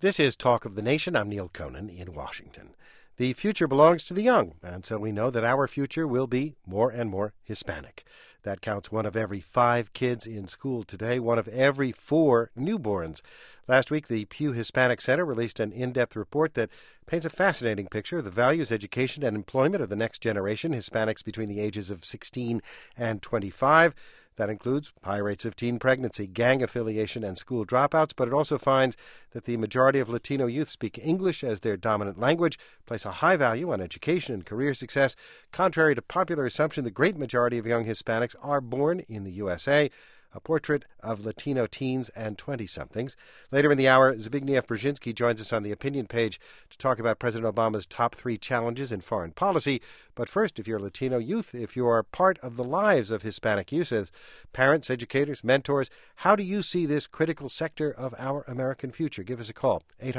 This is Talk of the Nation. I'm Neil Conan in Washington. The future belongs to the young, and so we know that our future will be more and more Hispanic. That counts 1 of every 5 kids in school today, 1 of every 4 newborns. Last week, the Pew Hispanic Center released an in-depth report that paints a fascinating picture of the values, education, and employment of the next generation, Hispanics between the ages of 16 and 25. That includes high rates of teen pregnancy, gang affiliation, and school dropouts, but it also finds that the majority of Latino youth speak English as their dominant language, place a high value on education and career success. Contrary to popular assumption, the great majority of young Hispanics are born in the USA. A portrait of Latino teens and 20-somethings. Later in the hour, Zbigniew Brzezinski joins us on the opinion page to talk about President Obama's top 3 challenges in foreign policy. But first, if you're Latino youth, if you are part of the lives of Hispanic youth as parents, educators, mentors, how do you see this critical sector of our American future? Give us a call,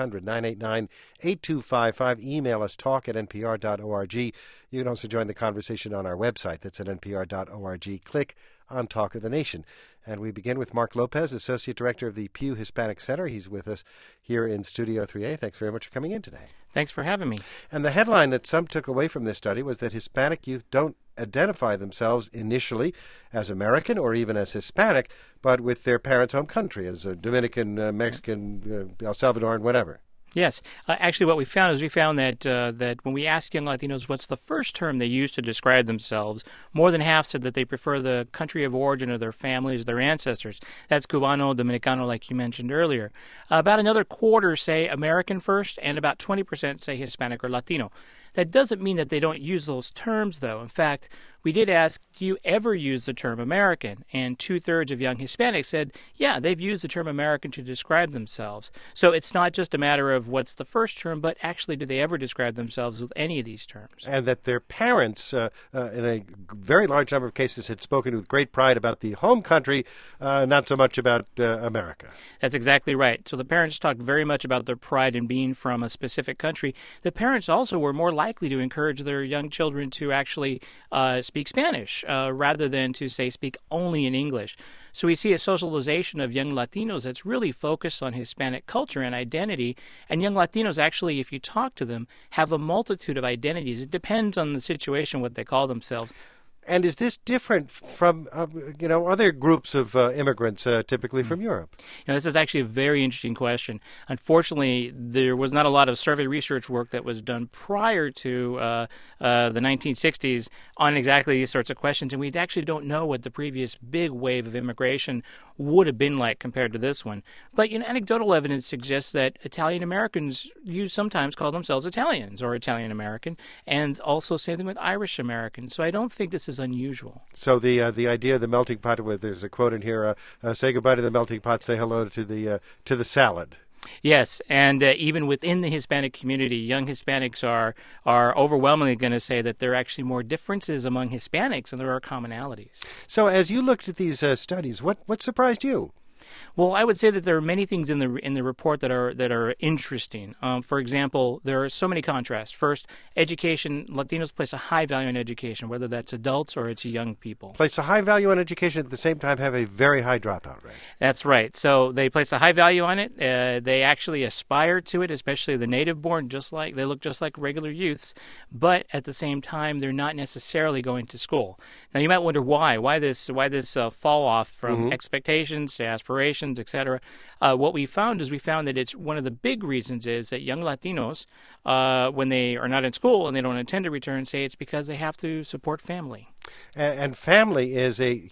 800-989-8255. Email us, talk@npr.org. You can also join the conversation on our website. That's at npr.org. Click on Talk of the Nation. And we begin with Mark Lopez, Associate Director of the Pew Hispanic Center. He's with us here in Studio 3A. Thanks very much for coming in today. Thanks for having me. And the headline that some took away from this study was that Hispanic youth don't identify themselves initially as American or even as Hispanic, but with their parents' home country, as a Dominican, Mexican, El Salvadoran, whatever. Yes. Actually, what we found that that when we asked young Latinos what's the first term they use to describe themselves, more than half said that they prefer the country of origin of their families, their ancestors. That's Cubano, Dominicano, like you mentioned earlier. About another quarter say American first, and about 20% say Hispanic or Latino. That doesn't mean that they don't use those terms, though. In fact, we did ask, do you ever use the term American? And 2/3 of young Hispanics said, yeah, they've used the term American to describe themselves. So it's not just a matter of what's the first term, but actually do they ever describe themselves with any of these terms? And that their parents, in a very large number of cases, had spoken with great pride about the home country, not so much about America. That's exactly right. So the parents talked very much about their pride in being from a specific country. The parents also were more likely to encourage their young children to actually speak Spanish rather than to, say, speak only in English. So we see a socialization of young Latinos that's really focused on Hispanic culture and identity. And young Latinos actually, if you talk to them, have a multitude of identities. It depends on the situation what they call themselves. And is this different from, other groups of immigrants, typically from Europe? This is actually a very interesting question. Unfortunately, there was not a lot of survey research work that was done prior to the 1960s on exactly these sorts of questions, and we actually don't know what the previous big wave of immigration would have been like compared to this one. But anecdotal evidence suggests that Italian Americans sometimes call themselves Italians or Italian American, and also same thing with Irish Americans. So I don't think this is unusual. So the idea of the melting pot, there's a quote in here: "Say goodbye to the melting pot, say hello to the salad." Yes, and even within the Hispanic community, young Hispanics are overwhelmingly going to say that there are actually more differences among Hispanics than there are commonalities. So as you looked at these studies, what surprised you? Well, I would say that there are many things in the report that are interesting. For example, there are so many contrasts. First, education. Latinos place a high value on education, whether that's adults or it's young people. Place a high value on education, at the same time have a very high dropout rate. That's right. So they place a high value on it. They actually aspire to it, especially the native-born. They look just like regular youths, but at the same time, they're not necessarily going to school. Now, you might wonder why. Why this fall off from expectations to aspirations, etc. What we found that it's one of the big reasons is that young Latinos, when they are not in school and they don't intend to return, say it's because they have to support family. And family is an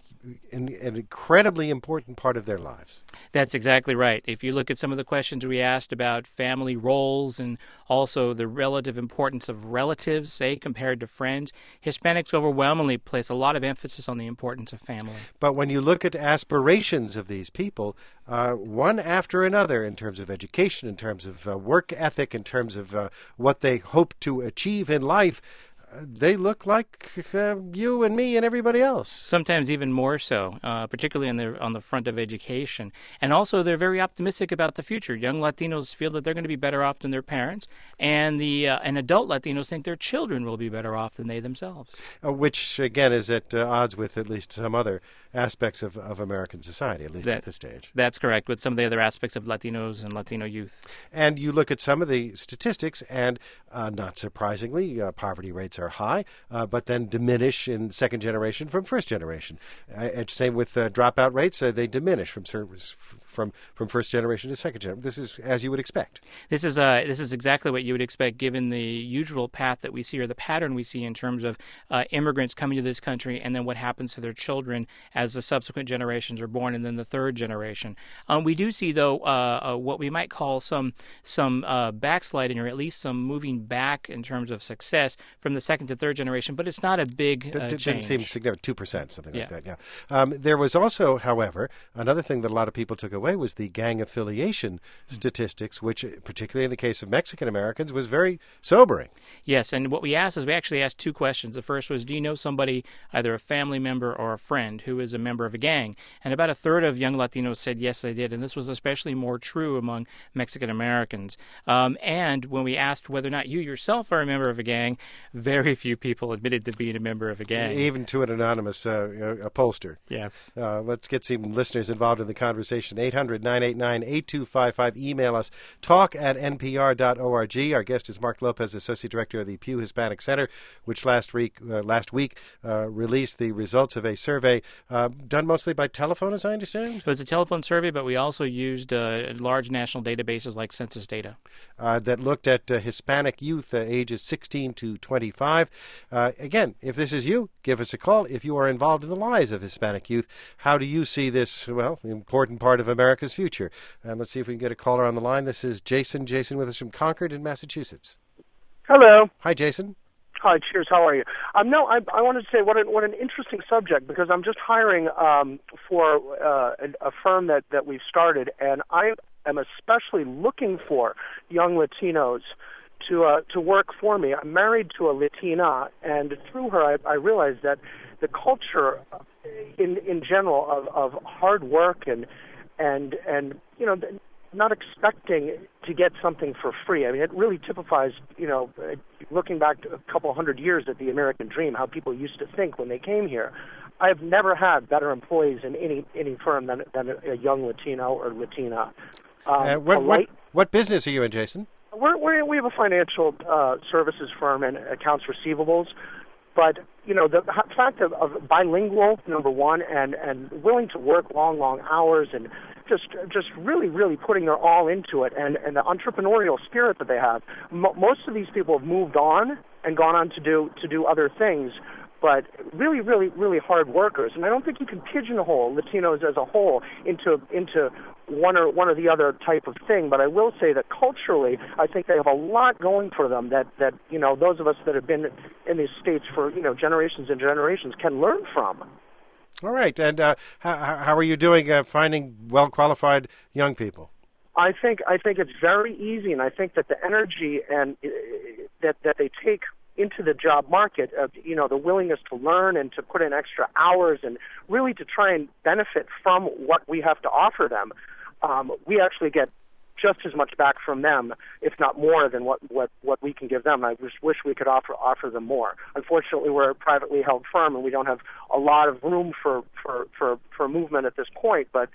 incredibly important part of their lives. That's exactly right. If you look at some of the questions we asked about family roles and also the relative importance of relatives, say, compared to friends, Hispanics overwhelmingly place a lot of emphasis on the importance of family. But when you look at aspirations of these people, one after another, in terms of education, in terms of work ethic, in terms of what they hope to achieve in life, they look like you and me and everybody else. Sometimes even more so, particularly on the front of education. And also, they're very optimistic about the future. Young Latinos feel that they're going to be better off than their parents, and adult Latinos think their children will be better off than they themselves. Which, again, is at odds with at least some other aspects of American society, at least at this stage. That's correct, with some of the other aspects of Latinos and Latino youth. And you look at some of the statistics, and not surprisingly, poverty rates are high, but then diminish in second generation from first generation. Same with dropout rates; they diminish from first generation to second generation. This is as you would expect. This is exactly what you would expect, given the usual path that we see, or the pattern we see in terms of immigrants coming to this country, and then what happens to their children as the subsequent generations are born, and then the third generation. We do see, though, what we might call some backsliding, or at least some moving back in terms of success from the second to third generation, but it's not a big change. Didn't seem significant, 2%, something like that, yeah. There was also, however, another thing that a lot of people took away was the gang affiliation statistics, which, particularly in the case of Mexican Americans, was very sobering. Yes, and what we asked is we actually asked two questions. The first was, do you know somebody, either a family member or a friend, who is a member of a gang? And about a third of young Latinos said yes, they did, and this was especially more true among Mexican Americans. And when we asked whether or not you yourself are a member of a gang, very few people admitted to being a member of a gang. Even to an anonymous a pollster. Yes. Let's get some listeners involved in the conversation. 800-989-8255. Email us, talk@npr.org. Our guest is Mark Lopez, Associate Director of the Pew Hispanic Center, which last week released the results of a survey done mostly by telephone, as I understand? It was a telephone survey, but we also used large national databases like census data. That looked at Hispanic youth ages 16 to 25. Again, if this is you, give us a call. If you are involved in the lives of Hispanic youth, how do you see this, important part of America's future? And let's see if we can get a caller on the line. This is Jason. Jason with us from Concord in Massachusetts. Hello. Hi, Jason. Hi, cheers. How are you? I wanted to say what an interesting subject, because I'm just hiring for a firm that we've started, and I am especially looking for young Latinos to work for me. I'm married to a Latina, and through her, I realized that the culture in general of hard work and not expecting to get something for free. I mean, it really typifies, looking back to a couple hundred years at the American dream, how people used to think when they came here. I've never had better employees in any firm than a young Latino or Latina. What business are you in, Jason? We have a financial services firm and accounts receivables. But, the fact of bilingual, number one, and willing to work long hours and just really, really putting their all into it, and the entrepreneurial spirit that they have. Most of these people have moved on and gone on to do other things, but really, really, really hard workers. And I don't think you can pigeonhole Latinos as a whole into one or the other type of thing. But I will say that culturally, I think they have a lot going for them that those of us that have been in these states for generations and generations can learn from. All right. And how are you doing finding well-qualified young people? I think it's very easy, and I think that the energy and that they take into the job market, the willingness to learn and to put in extra hours and really to try and benefit from what we have to offer them, we actually get just as much back from them, if not more, than what we can give them. I just wish we could offer them more. Unfortunately, we're a privately held firm, and we don't have a lot of room for movement at this point. But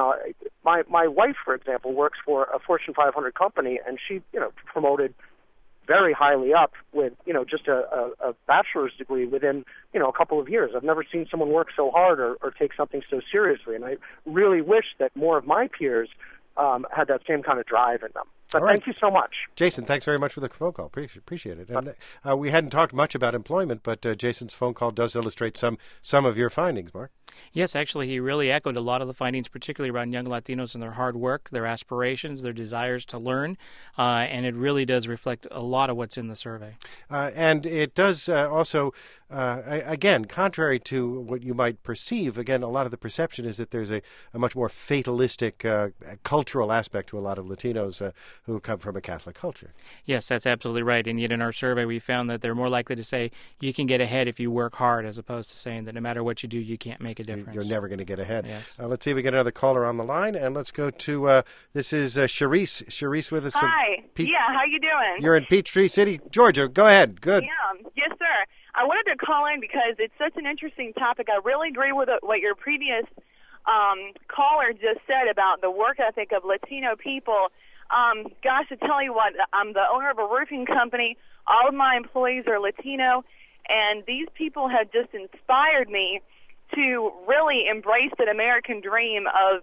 my wife, for example, works for a Fortune 500 company, and she promoted very highly up with just a bachelor's degree within a couple of years. I've never seen someone work so hard or take something so seriously, and I really wish that more of my peers had that same kind of drive in them. But thank you so much. Jason, thanks very much for the phone call. Appreciate it. And we hadn't talked much about employment, but Jason's phone call does illustrate some of your findings, Mark. Yes, actually, he really echoed a lot of the findings, particularly around young Latinos and their hard work, their aspirations, their desires to learn, and it really does reflect a lot of what's in the survey. And it does also, again, contrary to what you might perceive, again, a lot of the perception is that there's a much more fatalistic cultural aspect to a lot of Latinos who come from a Catholic culture. Yes, that's absolutely right. And yet in our survey, we found that they're more likely to say you can get ahead if you work hard, as opposed to saying that no matter what you do, you can't make a difference. You're never going to get ahead. Yes. Let's see if we get another caller on the line, and let's go to, this is Charisse. Charisse with us. Hi. Yeah, how you doing? You're in Peachtree City, Georgia. Go ahead. Good. Yeah. Yes, sir. I wanted to call in because it's such an interesting topic. I really agree with what your previous caller just said about the work ethic of Latino people. Gosh, to tell you what, I'm the owner of a roofing company. All of my employees are Latino, and these people have just inspired me to really embrace that American dream of,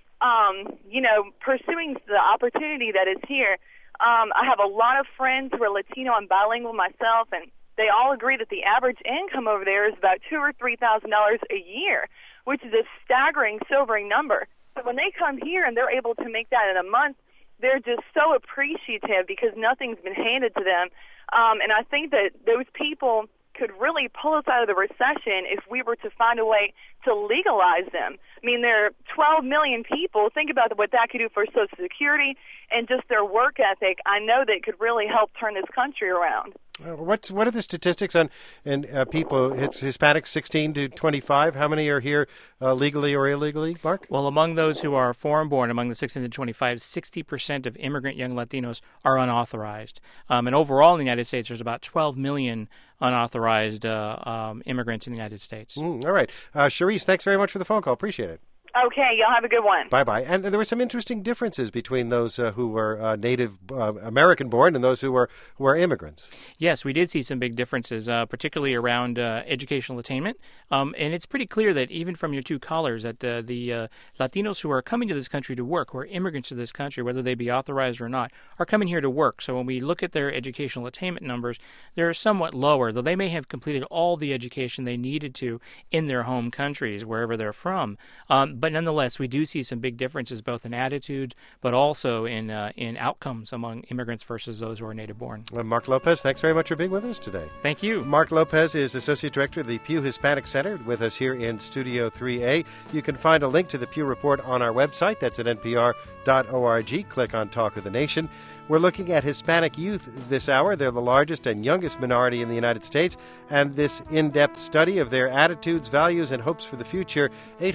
pursuing the opportunity that is here. I have a lot of friends who are Latino. I'm bilingual myself, and they all agree that the average income over there is about $2,000 or $3,000 a year, which is a staggering, sobering number. But when they come here and they're able to make that in a month, they're just so appreciative because nothing's been handed to them. And I think that those people could really pull us out of the recession if we were to find a way to legalize them. I mean, there are 12 million people. Think about what that could do for Social Security and just their work ethic. I know that it could really help turn this country around. What are the statistics on people? It's Hispanics 16 to 25. How many are here legally or illegally, Mark? Well, among those who are foreign-born, among the 16 to 25, 60% of immigrant young Latinos are unauthorized. And overall in the United States, there's about 12 million unauthorized immigrants in the United States. All right. Charisse, thanks very much for the phone call. Appreciate it. Okay, y'all have a good one. Bye-bye. And there were some interesting differences between those who were native American-born and those who were immigrants. Yes, we did see some big differences, particularly around educational attainment. And it's pretty clear that even from your two callers that the Latinos who are coming to this country to work, who are immigrants to this country, whether they be authorized or not, are coming here to work. So when we look at their educational attainment numbers, they're somewhat lower, though they may have completed all the education they needed to in their home countries, wherever they're from. But nonetheless, we do see some big differences both in attitudes, but also in outcomes among immigrants versus those who are native-born. Mark Lopez, thanks very much for being with us today. Thank you. Mark Lopez is Associate Director of the Pew Hispanic Center with us here in Studio 3A. You can find a link to the Pew Report on our website. That's at npr.org. Click on Talk of the Nation. We're looking at Hispanic youth this hour. They're the largest and youngest minority in the United States. And this in-depth study of their attitudes, values, and hopes for the future,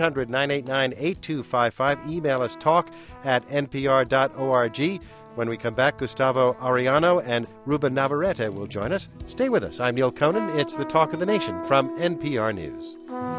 800-989-8255. Email us talk@npr.org. When we come back, Gustavo Arellano and Ruben Navarrete will join us. Stay with us. I'm Neil Conan. It's the Talk of the Nation from NPR News.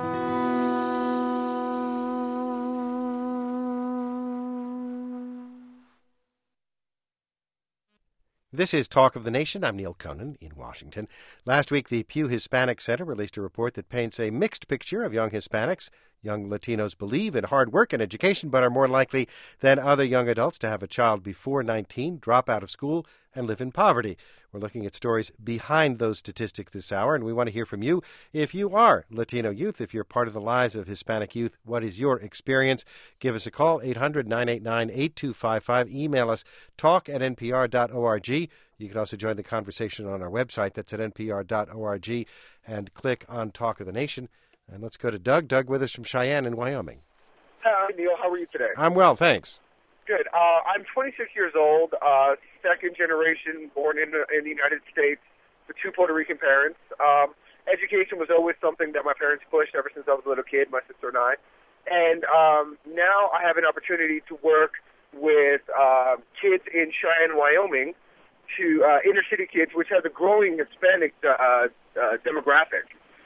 This is Talk of the Nation. I'm Neil Conan in Washington. Last week, the Pew Hispanic Center released a report that paints a mixed picture of young Hispanics. Young Latinos believe in hard work and education, but are more likely than other young adults to have a child before 19, drop out of school, and live in poverty. We're looking at stories behind those statistics this hour, and we want to hear from you. If you are Latino youth, if you're part of the lives of Hispanic youth, what is your experience? Give us a call, 800-989-8255. Email us, talk@npr.org. You can also join the conversation on our website. That's at npr.org, and click on Talk of the Nation. And let's go to Doug. Doug with us from Cheyenne in Wyoming. Hi, Neil. How are you today? I'm well, thanks. Good. I'm 26 years old, second generation, born in the United States, with two Puerto Rican parents. Education was always something that my parents pushed ever since I was a little kid, my sister and I. And now I have an opportunity to work with kids in Cheyenne, Wyoming, to inner city kids, which has a growing Hispanic demographic.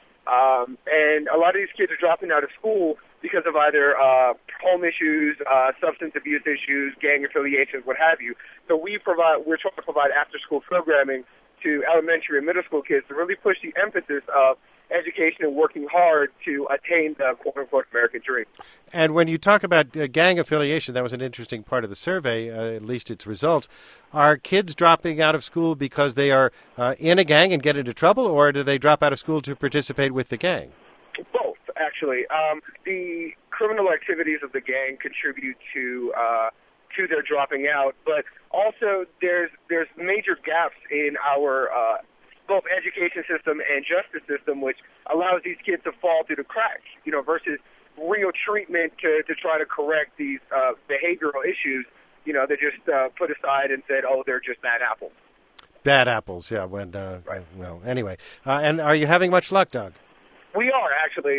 And a lot of these kids are dropping out of school because of either home issues, substance abuse issues, gang affiliations, what have you. So we're trying to provide after-school programming to elementary and middle school kids to really push the emphasis of education and working hard to attain the quote-unquote American dream. And when you talk about gang affiliation, that was an interesting part of the survey, at least its results. Are kids dropping out of school because they are in a gang and get into trouble, or do they drop out of school to participate with the gang? Both, actually. The criminal activities of the gang contribute to their dropping out, but also there's major gaps in our both education system and justice system, which allows these kids to fall through the cracks, versus real treatment to try to correct these behavioral issues. They just put aside and said, oh, they're just bad apples. Bad apples, yeah. Right. Well, anyway. And are you having much luck, Doug? We are, actually.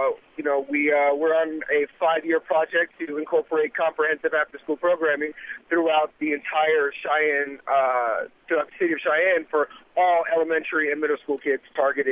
We're on a 5-year project to incorporate comprehensive after-school programming throughout the entire Cheyenne, throughout the city of Cheyenne for all elementary and middle school kids targeted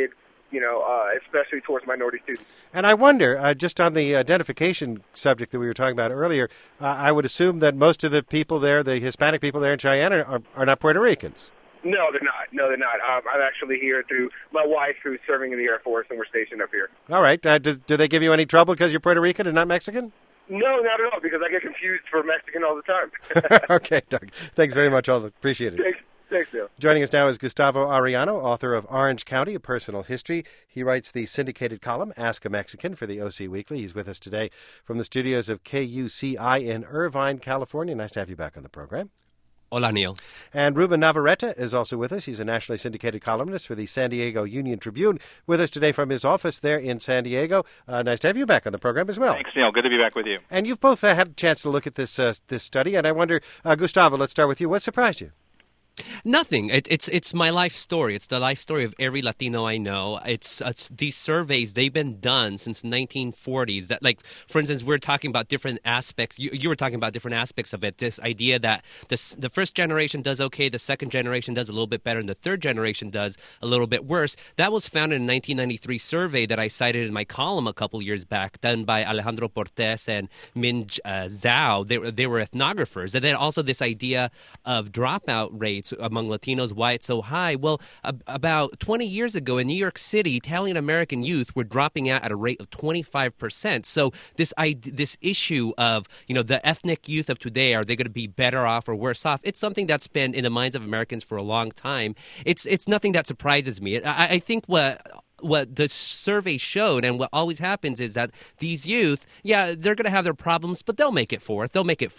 especially towards minority students. And I wonder, just on the identification subject that we were talking about earlier, I would assume that most of the people there, the Hispanic people there in Cheyenne, are not Puerto Ricans. No, they're not. I'm actually here through my wife, who's serving in the Air Force, and we're stationed up here. All right. Do they give you any trouble because you're Puerto Rican and not Mexican? No, not at all, because I get confused for Mexican all the time. Okay, Doug. Thanks very much. Appreciate it. Thanks, Bill. Joining us now is Gustavo Arellano, author of Orange County, A Personal History. He writes the syndicated column, Ask a Mexican, for the OC Weekly. He's with us today from the studios of KUCI in Irvine, California. Nice to have you back on the program. Hola, Neil. And Ruben Navarrete is also with us. He's a nationally syndicated columnist for the San Diego Union Tribune, with us today from his office there in San Diego. Nice to have you back on the program as well. Thanks, Neil. Good to be back with you. And you've both had a chance to look at this study, and I wonder, Gustavo, let's start with you. What surprised you? Nothing. It's my life story. It's the life story of every Latino I know. It's these surveys. They've been done since 1940s. That, like, for instance, we're talking about different aspects. You were talking about different aspects of it. This idea that the first generation does okay, the second generation does a little bit better, and the third generation does a little bit worse. That was found in a 1993 survey that I cited in my column a couple years back, done by Alejandro Portes and Min Zhao. They were ethnographers, and then also this idea of dropout rates among Latinos, why it's so high. Well, about 20 years ago in New York City, Italian-American youth were dropping out at a rate of 25%. So this issue of, the ethnic youth of today, are they going to be better off or worse off? It's something that's been in the minds of Americans for a long time. It's nothing that surprises me. I think what the survey showed, and what always happens, is that these youth, they're going to have their problems, but they'll make it forward.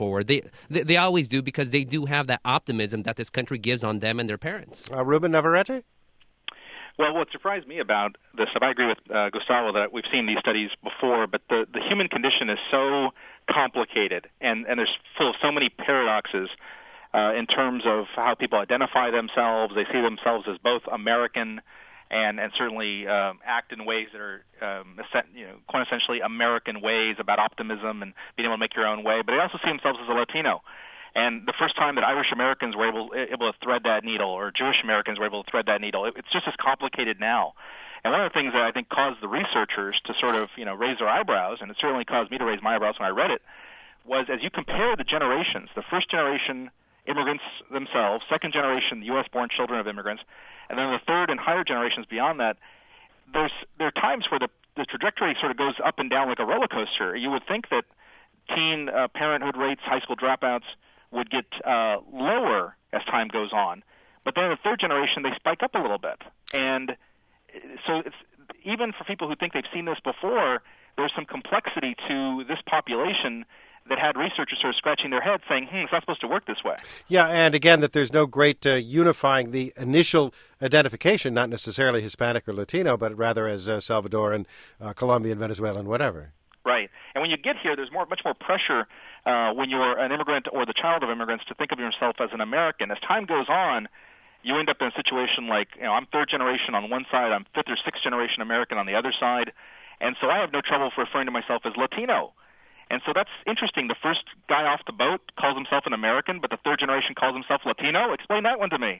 They always do, because they do have that optimism that this country gives on them and their parents. Ruben Navarrete? Well, what surprised me about this, I agree with Gustavo that we've seen these studies before, but the human condition is so complicated, and there's full of so many paradoxes in terms of how people identify themselves. They see themselves as both American and certainly act in ways that are quintessentially American ways, about optimism and being able to make your own way. But they also see themselves as a Latino. And the first time that Irish Americans were able to thread that needle, or Jewish Americans were able to thread that needle, it's just as complicated now. And one of the things that I think caused the researchers to sort of raise their eyebrows, and it certainly caused me to raise my eyebrows when I read it, was as you compare the generations, the first generation immigrants themselves, second generation U.S.-born children of immigrants, and then the third and higher generations beyond that, there are times where the trajectory sort of goes up and down like a roller coaster. You would think that teen parenthood rates, high school dropouts, would get lower as time goes on. But then in the third generation, they spike up a little bit. And so even for people who think they've seen this before, there's some complexity to this population that had researchers sort of scratching their heads saying, it's not supposed to work this way. Yeah, and again, that there's no great unifying the initial identification, not necessarily Hispanic or Latino, but rather as Salvadoran, Colombian, Venezuelan, whatever. Right. And when you get here, there's much more pressure when you're an immigrant or the child of immigrants to think of yourself as an American. As time goes on, you end up in a situation like, I'm third generation on one side, I'm fifth or sixth generation American on the other side, and so I have no trouble referring to myself as Latino. And so that's interesting. The first guy off the boat calls himself an American, but the third generation calls himself Latino? Explain that one to me.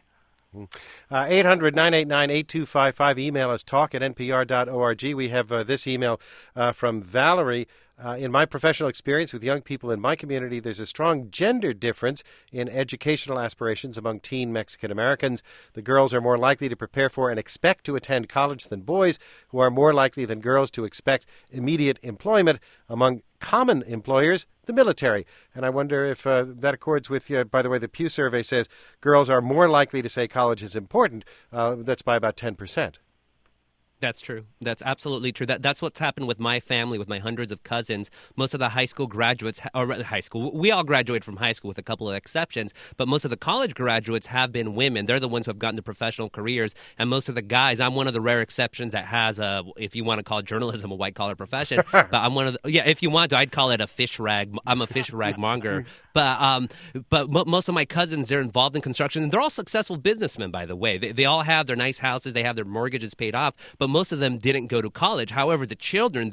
800-989-8255. Email us talk@npr.org. We have this email from Valerie. In my professional experience with young people in my community, there's a strong gender difference in educational aspirations among teen Mexican Americans. The girls are more likely to prepare for and expect to attend college than boys, who are more likely than girls to expect immediate employment. Among common employers, the military. And I wonder if that accords with, by the way, the Pew survey says girls are more likely to say college is important. That's by about 10%. That's true. That's absolutely true. That's what's happened with my family, with my hundreds of cousins. Most of the high school graduates, we all graduated from high school with a couple of exceptions, but most of the college graduates have been women. They're the ones who have gotten to professional careers, and most of the guys, I'm one of the rare exceptions that has if you want to call journalism a white-collar profession, but I'm one of the, if you want to, I'd call it a fish rag. I'm a fish rag monger. But most of my cousins, they're involved in construction, and they're all successful businessmen, by the way. They all have their nice houses, they have their mortgages paid off, but but most of them didn't go to college. However, their children,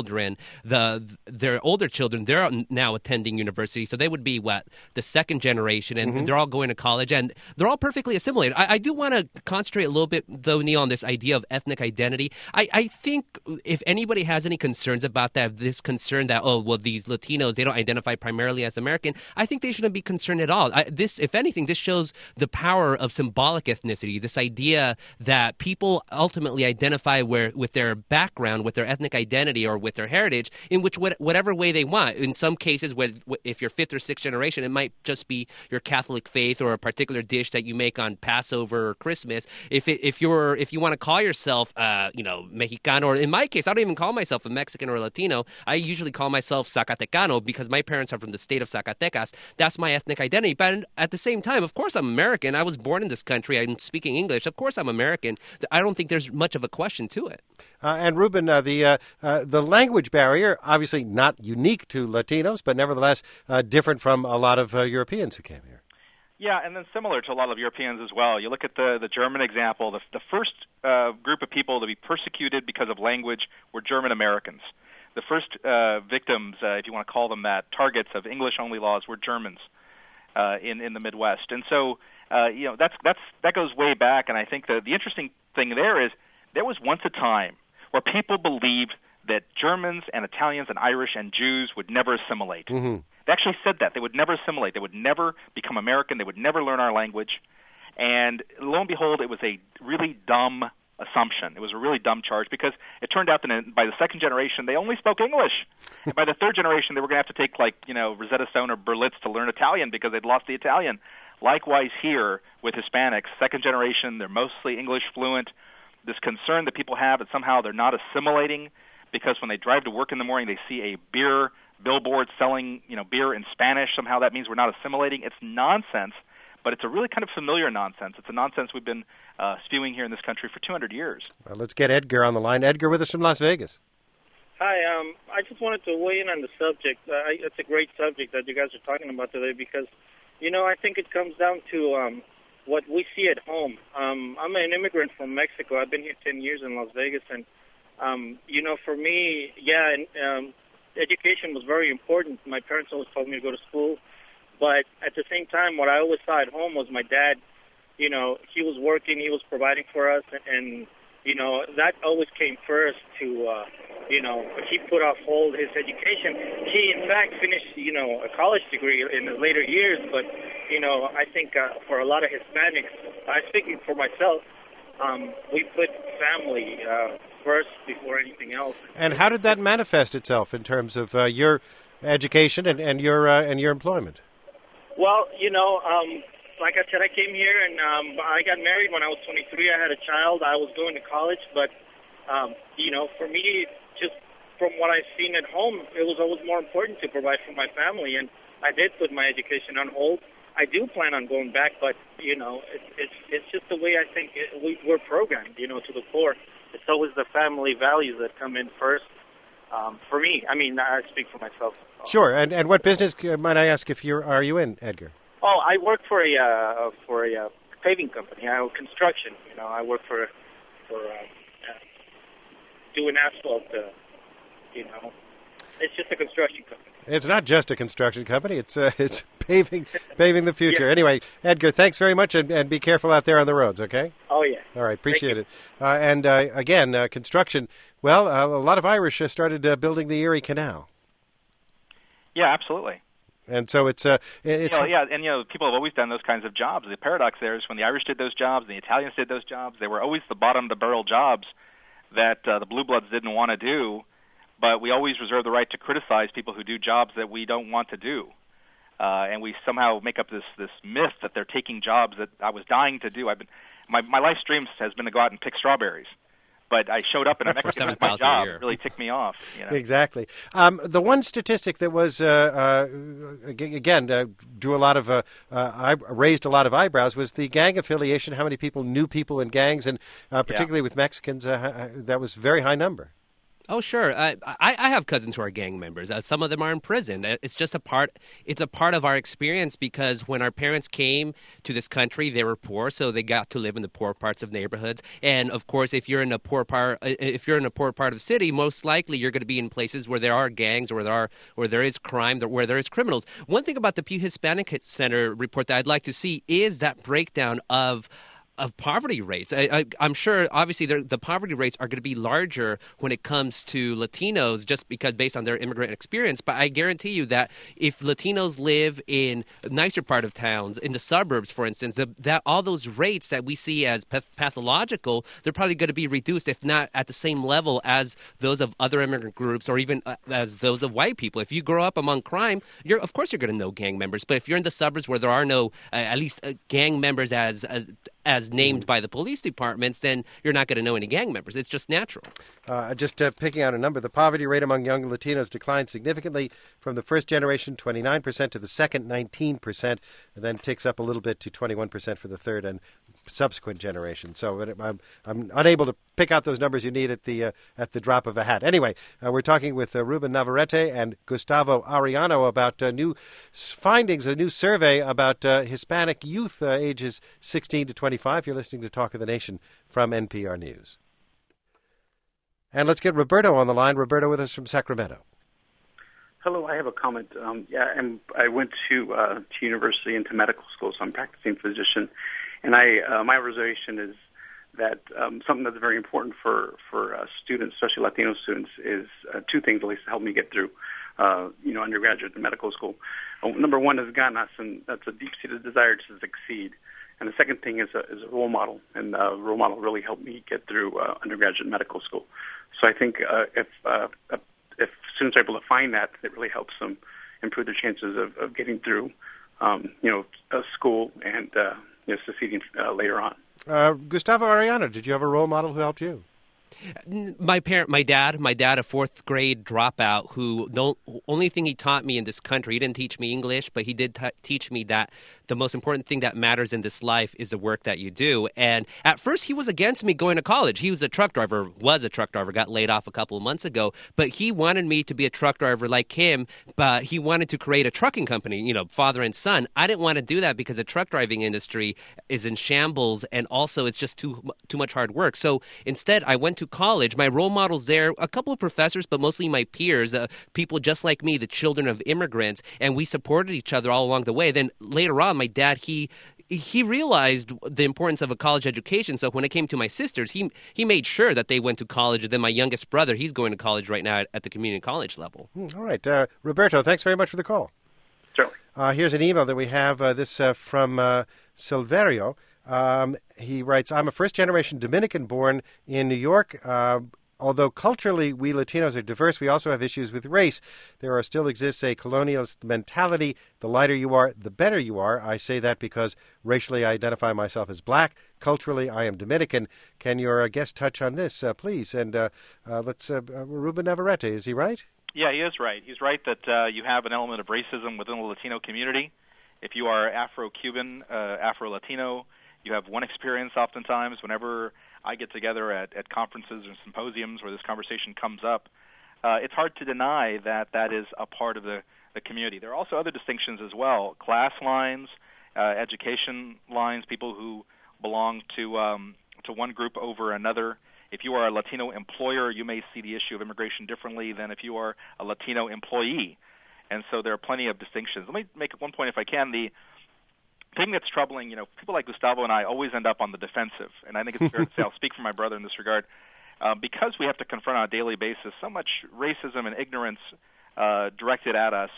their older children, they're now attending university, so they would be the second generation, and they're all going to college, and they're all perfectly assimilated. I do want to concentrate a little bit, though, Neil, on this idea of ethnic identity. I think if anybody has any concerns about that, this concern that, these Latinos, they don't identify primarily as American, I think they shouldn't be concerned at all. If anything, this shows the power of symbolic ethnicity, this idea that people ultimately identify with their background, with their ethnic identity, or with their heritage in whatever way they want. In some cases, if you're fifth or sixth generation, it might just be your Catholic faith or a particular dish that you make on Passover or Christmas. If you want to call yourself Mexicano, or in my case, I don't even call myself a Mexican or a Latino. I usually call myself Zacatecano because my parents are from the state of Zacatecas. That's my ethnic identity. But at the same time, of course, I'm American. I was born in this country. I'm speaking English. Of course, I'm American. I don't think there's much of a question to it. And Ruben, the language barrier, obviously not unique to Latinos, but nevertheless different from a lot of Europeans who came here. Yeah, and then similar to a lot of Europeans as well. You look at the German example. The first group of people to be persecuted because of language were German Americans. The first victims, if you want to call them that, targets of English-only laws were Germans in the Midwest. And so, that goes way back. And I think the interesting thing there is there was once a time where people believed that Germans and Italians and Irish and Jews would never assimilate. Mm-hmm. They actually said that. They would never assimilate. They would never become American. They would never learn our language. And lo and behold, it was a really dumb assumption. It was a really dumb charge because it turned out that by the second generation, they only spoke English. And by the third generation, they were going to have to take Rosetta Stone or Berlitz to learn Italian because they'd lost the Italian. Likewise here with Hispanics, second generation, they're mostly English fluent. This concern that people have that somehow they're not assimilating because when they drive to work in the morning, they see a beer billboard selling, beer in Spanish. Somehow that means we're not assimilating. It's nonsense, but it's a really kind of familiar nonsense. It's a nonsense we've been spewing here in this country for 200 years. Well, let's get Edgar on the line. Edgar with us from Las Vegas. Hi, I just wanted to weigh in on the subject. It's a great subject that you guys are talking about today because, I think it comes down to what we see at home. I'm an immigrant from Mexico. I've been here 10 years in Las Vegas, and, for me, education was very important. My parents always told me to go to school, but at the same time, what I always saw at home was my dad, he was working, he was providing for us, and that always came first to, he put off hold his education. He, in fact, finished, a college degree in the later years, but, I think for a lot of Hispanics, speaking for myself, we put family first before anything else. And how did that manifest itself in terms of your education and your employment? Well, like I said, I came here and I got married when I was 23. I had a child. I was going to college, but for me, just from what I've seen at home, it was always more important to provide for my family, and I did put my education on hold. I do plan on going back, but it's just the way I think we're programmed, to the core. It's always the family values that come in first. For me, I mean, I speak for myself. Sure. And what business might I ask are you in, Edgar? Oh, I work for a paving company. Construction. I work for doing asphalt. It's just a construction company. It's not just a construction company. It's paving the future. Yeah. Anyway, Edgar, thanks very much, and be careful out there on the roads, okay? Oh, yeah. All right, appreciate it. And again, construction, well, a lot of Irish started building the Erie Canal. Yeah, absolutely. And so it's people have always done those kinds of jobs. The paradox there is when the Irish did those jobs, the Italians did those jobs, they were always the bottom of the barrel jobs that the blue bloods didn't want to do. But we always reserve the right to criticize people who do jobs that we don't want to do. And we somehow make up this myth that they're taking jobs that I was dying to do. My life's dream has been to go out and pick strawberries. But I showed up and a Mexican took my job. It really ticked me off. Exactly. The one statistic that was, again, drew a lot of, raised a lot of eyebrows was the gang affiliation, how many people knew people in gangs, and particularly with Mexicans, that was a very high number. Oh, sure. I have cousins who are gang members. Some of them are in prison. It's just a part. It's a part of our experience because when our parents came to this country, they were poor, so they got to live in the poor parts of neighborhoods. And of course, if you're in a poor part of the city, most likely you're going to be in places where there are gangs, or where there is crime, where there is criminals. One thing about the Pew Hispanic Center report that I'd like to see is that breakdown of poverty rates. I'm sure, obviously, the poverty rates are going to be larger when it comes to Latinos just because based on their immigrant experience. But I guarantee you that if Latinos live in a nicer part of towns, in the suburbs, for instance, that all those rates that we see as pathological, they're probably going to be reduced, if not at the same level as those of other immigrant groups or even as those of white people. If you grow up among crime, of course you're going to know gang members. But if you're in the suburbs where there are no, at least gang members as named by the police departments, then you're not going to know any gang members. It's just natural. Just picking out a number, the poverty rate among young Latinos declined significantly from the first generation, 29%, to the second, 19%, and then ticks up a little bit to 21% for the third and subsequent generation. So I'm unable to pick out those numbers you need at the drop of a hat. Anyway, we're talking with Ruben Navarrete and Gustavo Arellano about new findings, a new survey about Hispanic youth ages 16 to 25. You're listening to Talk of the Nation from NPR News. And let's get Roberto on the line. Roberto with us from Sacramento. Hello, I have a comment. I went to university and to medical school, so I'm a practicing physician. And my observation is that something that's very important for students, especially Latino students, is two things at least to help me get through, undergraduate and medical school. Number one is ganas, and that's a deep-seated desire to succeed. And the second thing is a role model, and a role model really helped me get through undergraduate medical school. So I think if students are able to find that, it really helps them improve their chances of getting through, school and succeeding later on. Gustavo Arellano, did you have a role model who helped you? My dad, a fourth grade dropout who only thing he taught me in this country, he didn't teach me English, but he did teach me that the most important thing that matters in this life is the work that you do. And at first he was against me going to college. He was a truck driver, got laid off a couple of months ago, but he wanted me to be a truck driver like him, but he wanted to create a trucking company, father and son. I didn't want to do that because the truck driving industry is in shambles, and also it's just too much hard work. So instead I went to college. My role models there, a couple of professors, but mostly my peers, people just like me, the children of immigrants, and we supported each other all along the way. Then later on, my dad, he realized the importance of a college education. So when it came to my sisters, he made sure that they went to college. And then my youngest brother, he's going to college right now at the community college level. All right. Roberto, thanks very much for the call. Certainly. Here's an email that we have, from Silverio. He writes, I'm a first-generation Dominican born in New York. Although culturally we Latinos are diverse, we also have issues with race. There still exists a colonialist mentality. The lighter you are, the better you are. I say that because racially I identify myself as black. Culturally, I am Dominican. Can your guest touch on this, please? And let's Ruben Navarrete, is he right? Yeah, he is right. He's right that you have an element of racism within the Latino community. If you are Afro-Cuban, Afro-Latino, you have one experience oftentimes. Whenever I get together at conferences or symposiums where this conversation comes up, it's hard to deny that is a part of the community. There are also other distinctions as well, class lines, education lines, people who belong to one group over another. If you are a Latino employer, you may see the issue of immigration differently than if you are a Latino employee. And so there are plenty of distinctions. Let me make one point if I can. The thing that's troubling, people like Gustavo and I always end up on the defensive. And I think it's fair to say, I'll speak for my brother in this regard, because we have to confront on a daily basis so much racism and ignorance directed at us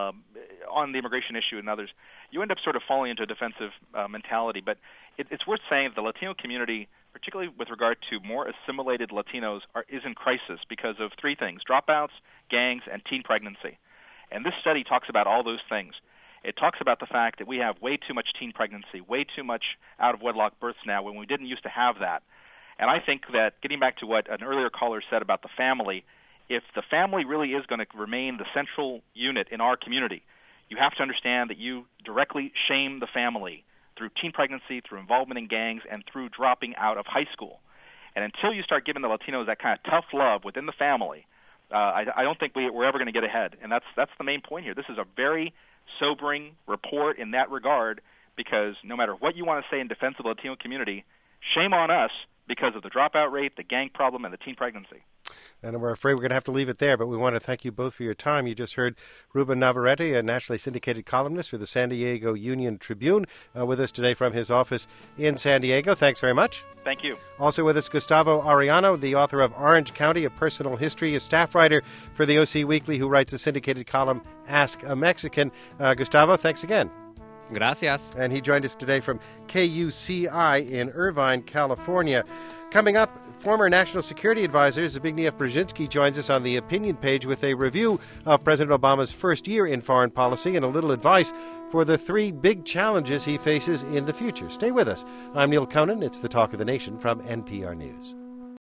on the immigration issue and others, you end up sort of falling into a defensive mentality. But it's worth saying that the Latino community, particularly with regard to more assimilated Latinos, is in crisis because of three things: dropouts, gangs, and teen pregnancy. And this study talks about all those things. It talks about the fact that we have way too much teen pregnancy, way too much out-of-wedlock births now when we didn't used to have that. And I think that, getting back to what an earlier caller said about the family, if the family really is going to remain the central unit in our community, you have to understand that you directly shame the family through teen pregnancy, through involvement in gangs, and through dropping out of high school. And until you start giving the Latinos that kind of tough love within the family, I don't think we're ever going to get ahead. And that's the main point here. This is a very sobering report in that regard, because no matter what you want to say in defense of the Latino community, shame on us because of the dropout rate, the gang problem, and the teen pregnancy. And we're afraid we're going to have to leave it there, but we want to thank you both for your time. You just heard Ruben Navarrete, a nationally syndicated columnist for the San Diego Union-Tribune, with us today from his office in San Diego. Thanks very much. Thank you. Also with us, Gustavo Arellano, the author of Orange County, A Personal History, a staff writer for the OC Weekly who writes a syndicated column, Ask a Mexican. Gustavo, thanks again. Gracias. And he joined us today from KUCI in Irvine, California. Coming up, former National Security Advisor Zbigniew Brzezinski joins us on the opinion page with a review of President Obama's first year in foreign policy and a little advice for the 3 big challenges he faces in the future. Stay with us. I'm Neil Conan. It's the Talk of the Nation from NPR News.